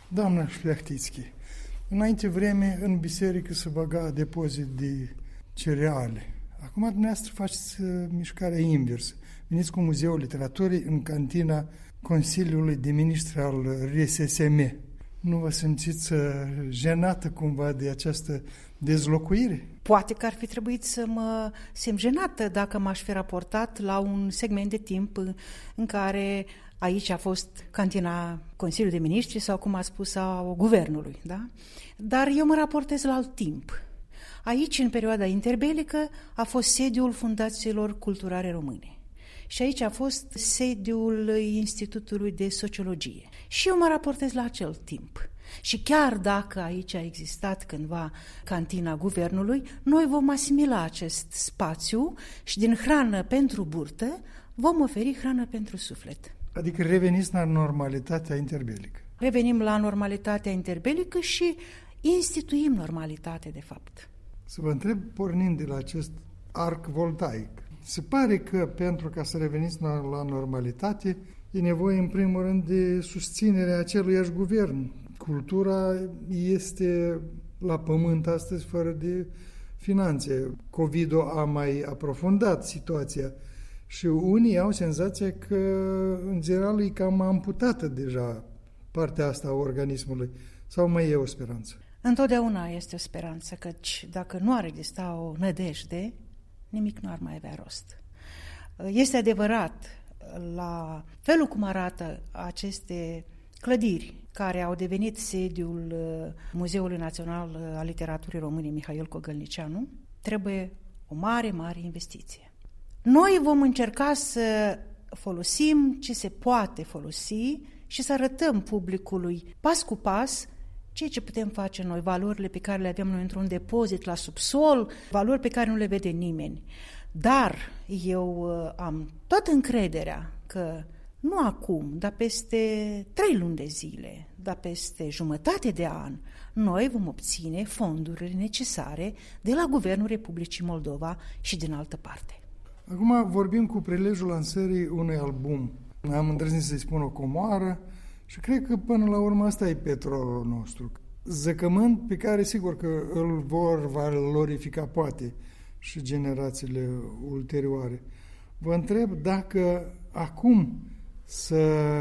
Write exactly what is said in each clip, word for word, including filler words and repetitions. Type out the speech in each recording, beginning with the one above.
Doamna Șleachtițchi, înainte vreme în biserică se băga depozit de cereale. Acum dumneavoastră faceți mișcarea inversă. Veniți cu Muzeul Literaturii în cantina Consiliului de Ministri al R S S M. Nu vă simțiți jenată cumva de această dezlocuire? Poate că ar fi trebuit să mă simt jenată dacă m-aș fi raportat la un segment de timp în care aici a fost cantina Consiliului de Ministri sau, cum a spus, a Guvernului. Da? Dar eu mă raportez la alt timp. Aici, în perioada interbelică, a fost sediul Fundațiilor Culturale Române. Și aici a fost sediul Institutului de Sociologie. Și eu mă raportez la acel timp. Și chiar dacă aici a existat cândva cantina Guvernului, noi vom asimila acest spațiu și din hrană pentru burtă vom oferi hrană pentru suflet. Adică reveniți la normalitatea interbelică. Revenim la normalitatea interbelică și instituim normalitate, de fapt. Să vă întreb, pornind de la acest arc voltaic, se pare că pentru ca să reveniți la, la normalitate e nevoie în primul rând de susținerea aceluiași guvern. Cultura este la pământ astăzi fără de finanțe. COVID-ul a mai aprofundat situația și unii au senzația că în general e cam amputată deja partea asta a organismului. Sau mai e o speranță? Întotdeauna este o speranță, căci dacă nu ar exista o nădejde, nimic nu ar mai avea rost. Este adevărat, la felul cum arată aceste clădiri care au devenit sediul Muzeului Național al Literaturii Române Mihail Cogălnicianu, trebuie o mare, mare investiție. Noi vom încerca să folosim ce se poate folosi și să arătăm publicului pas cu pas ceea ce putem face noi, valorile pe care le avem noi într-un depozit la subsol, valori pe care nu le vede nimeni. Dar eu am toată încrederea că nu acum, dar peste trei luni de zile, dar peste jumătate de an, noi vom obține fondurile necesare de la Guvernul Republicii Moldova și din altă parte. Acum vorbim cu prilejul lansării unui album. Am îndrăznit să-i spun o comoară și cred că până la urmă asta e petrolul nostru. Zăcământ pe care sigur că îl vor valorifica poate și generațiile ulterioare. Vă întreb dacă acum să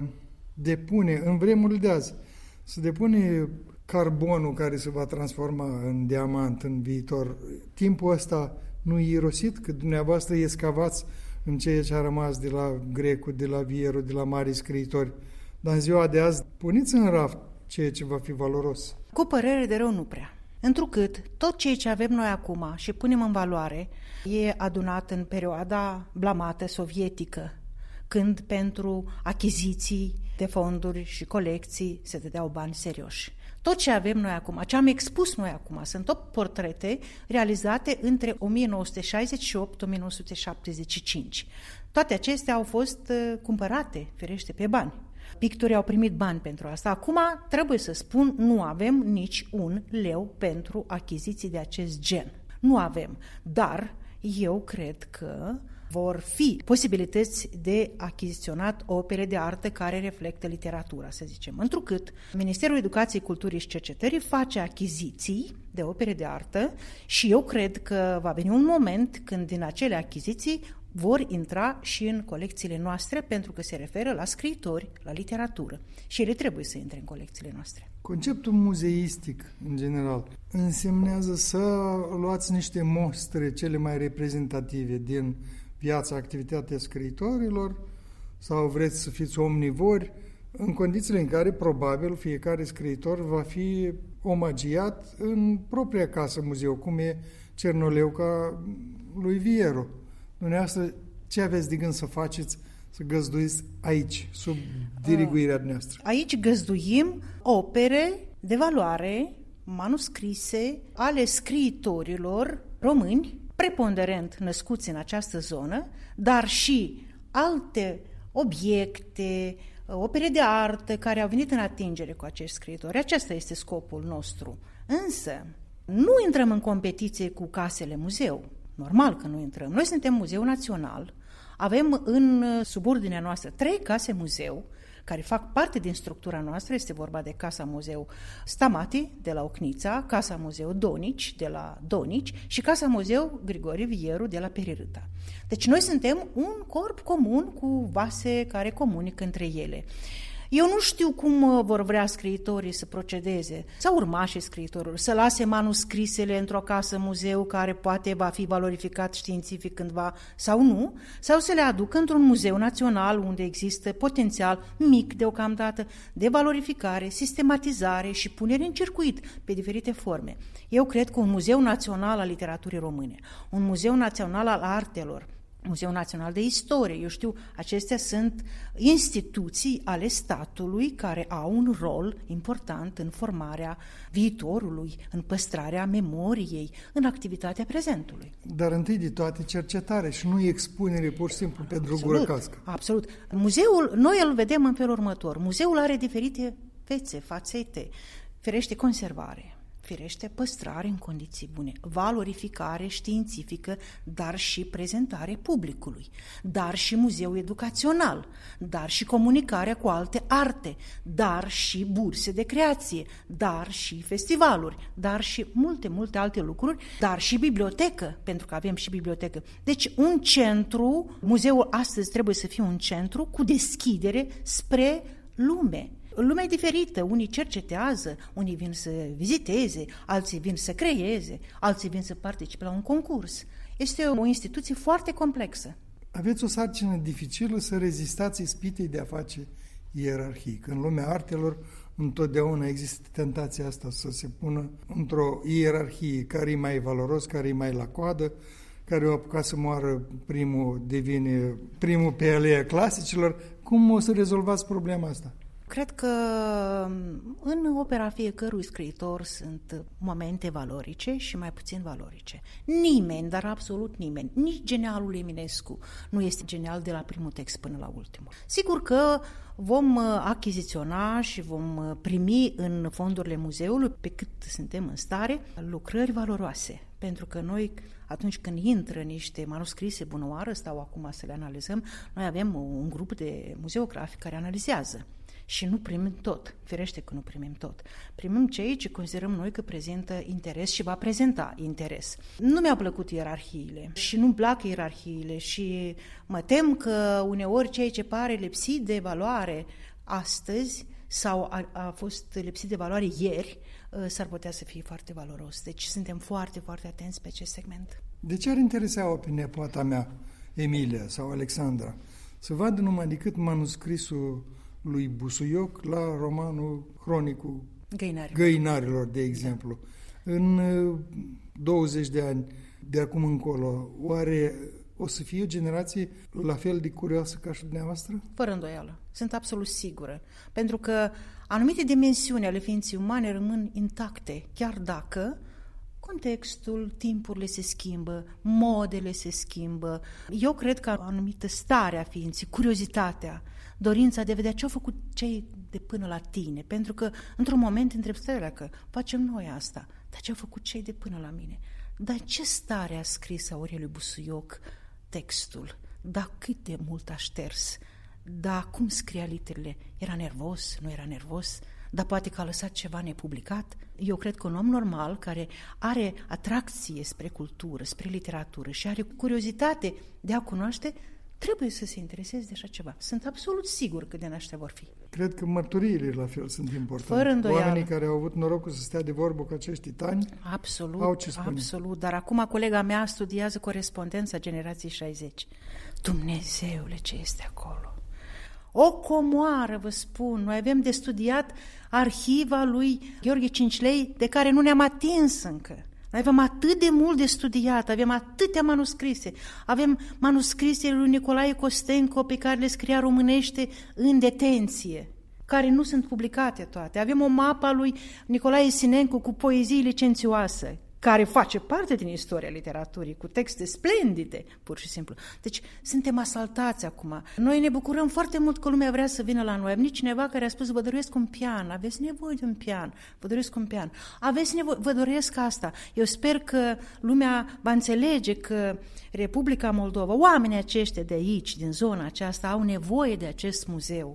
depune, în vremurile de azi, să depune carbonul care se va transforma în diamant în viitor, timpul ăsta nu e irosit, că dumneavoastră escavați în ceea ce a rămas de la Grecu, de la Vieru, de la mari scriitori, dar în ziua de azi puneți în raft ceea ce va fi valoros. Cu părere de rău nu prea. Întrucât tot ceea ce avem noi acum și punem în valoare e adunat în perioada blamată sovietică, când pentru achiziții de fonduri și colecții se dădeau bani serioși. Tot ce avem noi acum, ce am expus noi acum, sunt tot portrete realizate între o mie nouă sute șaizeci și opt - o mie nouă sute șaptezeci și cinci. Toate acestea au fost cumpărate, firește, pe bani. Pictorii au primit bani pentru asta. Acum, trebuie să spun, nu avem nici un leu pentru achiziții de acest gen. Nu avem, dar eu cred că vor fi posibilități de achiziționat opere de artă care reflectă literatura, să zicem. Întrucât Ministerul Educației, Culturii și Cercetării face achiziții de opere de artă și eu cred că va veni un moment când din acele achiziții vor intra și în colecțiile noastre pentru că se referă la scriitori, la literatură și ele trebuie să intre în colecțiile noastre. Conceptul muzeistic, în general, însemnează să luați niște mostre cele mai reprezentative din viața, activitatea scriitorilor sau vreți să fiți omnivori în condițiile în care probabil fiecare scriitor va fi omagiat în propria casă muzeu, cum e Cernoleuca lui Vieru. Dumneavoastră, ce aveți de gând să faceți, să găzduiți aici, sub diriguirea dumneavoastră? Aici găzduim opere de valoare, manuscrise, ale scriitorilor români, preponderent născuți în această zonă, dar și alte obiecte, opere de artă care au venit în atingere cu acești scriitori. Acesta este scopul nostru. Însă, nu intrăm în competiție cu casele muzeu. Normal că nu intrăm. Noi suntem Muzeu Național, avem în subordinea noastră trei case muzeu care fac parte din structura noastră. Este vorba de Casa Muzeu Stamati de la Ocnița, Casa Muzeu Donici de la Donici și Casa Muzeu Grigore Vieru de la Perirâta. Deci noi suntem un corp comun cu vase care comunică între ele. Eu nu știu cum vor vrea scriitorii să procedeze, sau urmașii scriitorilor, să lase manuscrisele într-o casă muzeu care poate va fi valorificat științific cândva sau nu, sau să le aducă într-un muzeu național unde există potențial mic deocamdată de valorificare, sistematizare și punere în circuit pe diferite forme. Eu cred că un muzeu național al literaturii române, un muzeu național al artelor, Muzeul Național de Istorie, eu știu, acestea sunt instituții ale statului care au un rol important în formarea viitorului, în păstrarea memoriei, în activitatea prezentului. Dar întâi de toate cercetare și nu expunere pur și simplu pe drugură cască. Absolut. Muzeul, noi îl vedem în felul următor. Muzeul are diferite fețe, fațete, firește conservare, firește păstrare în condiții bune, valorificare științifică, dar și prezentare publicului, dar și muzeu educațional, dar și comunicarea cu alte arte, dar și burse de creație, dar și festivaluri, dar și multe, multe alte lucruri, dar și bibliotecă, pentru că avem și bibliotecă. Deci un centru, muzeul astăzi trebuie să fie un centru cu deschidere spre lume. Lumea e diferită, unii cercetează, unii vin să viziteze, alții vin să creeze, alții vin să participe la un concurs. Este o instituție foarte complexă. Aveți o sarcină dificilă să rezistați ispitei de a face ierarhii. Că în lumea artelor întotdeauna există tentația asta să se pună într-o ierarhie, care e mai valoros, care e mai la coadă, care o apucat să moară primul, devine primul pe aleea clasicilor. Cum o să rezolvați problema asta? Cred că în opera fiecărui scriitor sunt momente valorice și mai puțin valorice. Nimeni, dar absolut nimeni, nici genialul Eminescu nu este genial de la primul text până la ultimul. Sigur că vom achiziționa și vom primi în fondurile muzeului, pe cât suntem în stare, lucrări valoroase. Pentru că noi, atunci când intră niște manuscrise bunăoară, stau acum să le analizăm, noi avem un grup de muzeografi care analizează. Și nu primim tot, firește că nu primim tot. Primim cei ce considerăm noi că prezintă interes și va prezenta interes. Nu mi-au plăcut ierarhiile și nu-mi plac ierarhiile și mă tem că uneori ceea ce pare lipsit de valoare astăzi sau a, a fost lipsit de valoare ieri, s-ar putea să fie foarte valoros. Deci suntem foarte, foarte atenți pe acest segment. De ce ar interesa-o pe nepoata mea, Emilia sau Alexandra, să vadă numai decât manuscrisul lui Busuioc la romanul Cronicul Găinarilor, Găinarilor de exemplu. Da. În douăzeci de ani de acum încolo, oare o să fie o generație la fel de curioasă ca și dumneavoastră? Fără îndoială. Sunt absolut sigură. Pentru că anumite dimensiuni ale ființei umane rămân intacte, chiar dacă contextul, timpurile se schimbă, modele se schimbă. Eu cred că anumită stare a ființei, curiozitatea, dorința de a vedea ce au făcut cei de până la tine, pentru că într-un moment întreb starea că facem noi asta, dar ce au făcut cei de până la mine? Dar ce stare a scris Aureliu Busuioc textul? Dar cât de mult a șters? Dar cum scria literele? Era nervos? Nu era nervos? Dar poate că a lăsat ceva nepublicat? Eu cred că un om normal care are atracție spre cultură, spre literatură și are curiozitate de a cunoaște, trebuie să se intereseze de așa ceva. Sunt absolut sigur că din aștia vor fi. Cred că mărturiile la fel sunt importante. Fără îndoială. Oamenii care au avut norocul să stea de vorbă cu acești titani absolut, au ce spune. Absolut, dar acum colega mea studiază corespondența generației șaizeci. Dumnezeule, ce este acolo! O comoară, vă spun, noi avem de studiat arhiva lui Gheorghe Cincilei, de care nu ne-am atins încă. Noi avem atât de mult de studiat, avem atâtea manuscrise, avem manuscrisele lui Nicolae Costenco pe care le scria românește în detenție, care nu sunt publicate toate. Avem o mapă a lui Nicolae Sinencu cu poezii licențioase, care face parte din istoria literaturii, cu texte splendide, pur și simplu. Deci suntem asaltați acum. Noi ne bucurăm foarte mult că lumea vrea să vină la noi. Am nici cineva care a spus, vă doresc un pian, aveți nevoie de un pian, vă doresc un pian. Aveți nevoie, vă doresc asta. Eu sper că lumea va înțelege că Republica Moldova, oamenii aceștia de aici, din zona aceasta, au nevoie de acest muzeu.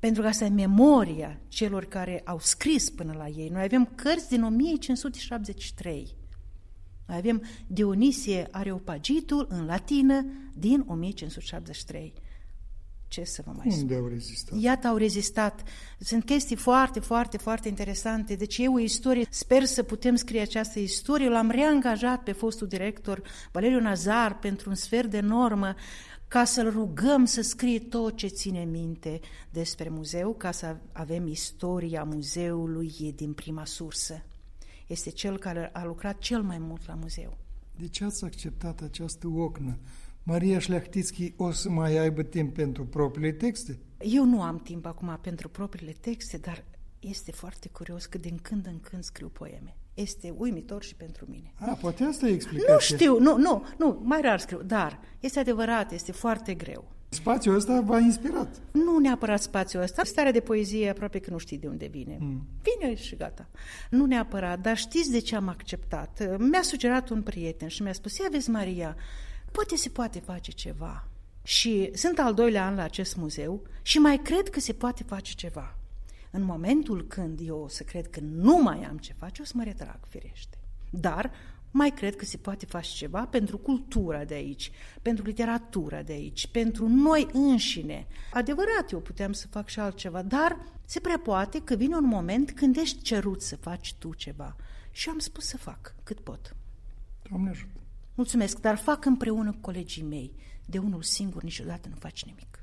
pentru că asta e memoria celor care au scris până la ei. Noi avem cărți din o mie cinci sute șaptezeci și trei. Noi avem Dionisie Areopagitul în latină din o mie cinci sute șaptezeci și trei. Ce să vă mai spun? Unde au rezistat? Iată, au rezistat. Sunt chestii foarte, foarte, foarte interesante. Deci e o istorie. Sper să putem scrie această istorie. L-am reangajat pe fostul director Valeriu Nazar pentru un sfert de normă ca să-l rugăm să scrie tot ce ține minte despre muzeu, ca să avem istoria muzeului din prima sursă. Este cel care a lucrat cel mai mult la muzeu. De ce ați acceptat această ocnă? Maria Șleachtițchi o să mai aibă timp pentru propriile texte? Eu nu am timp acum pentru propriile texte, dar este foarte curios că din când în când scriu poeme. Este uimitor și pentru mine. A, poate asta e explicația. Nu știu, nu, nu, nu, mai rar scriu, dar este adevărat, este foarte greu. Spațiul ăsta v-a inspirat? Nu neapărat spațiul ăsta. Starea de poezie aproape că nu știi de unde vine. Mm. Vine și gata. Nu neapărat, dar știți de ce am acceptat? Mi-a sugerat un prieten și mi-a spus, ia vezi, Maria, poate se poate face ceva. Și sunt al doilea an la acest muzeu și mai cred că se poate face ceva. În momentul când eu o să cred că nu mai am ce face, o să mă retrag, firește. Dar mai cred că se poate face ceva pentru cultura de aici, pentru literatura de aici, pentru noi înșine. Adevărat, eu puteam să fac și altceva, dar se prea poate că vine un moment când ești cerut să faci tu ceva. Și am spus să fac cât pot. Doamne ajută! Mulțumesc, dar fac împreună cu colegii mei. De unul singur niciodată nu faci nimic.